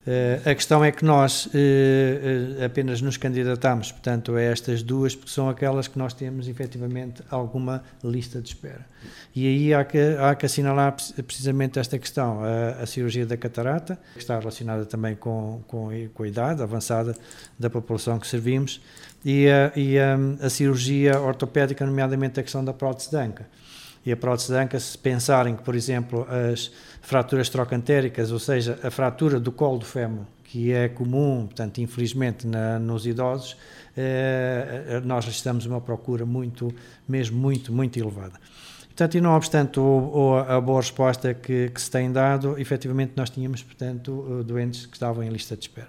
A questão é que nós apenas nos candidatamos, portanto, a estas duas, porque são aquelas que nós temos efetivamente alguma lista de espera. E aí há que assinalar precisamente esta questão, a cirurgia da catarata, que está relacionada também com a idade avançada da população que servimos, e a cirurgia ortopédica, nomeadamente a questão da prótese de anca. E a prótese de anca, se pensarem que, por exemplo, as fraturas trocantéricas, ou seja, a fratura do colo do fémur, que é comum, portanto, infelizmente, nos idosos, nós registramos uma procura muito elevada. Portanto, e não obstante a boa resposta que se tem dado, efetivamente nós tínhamos, portanto, doentes que estavam em lista de espera.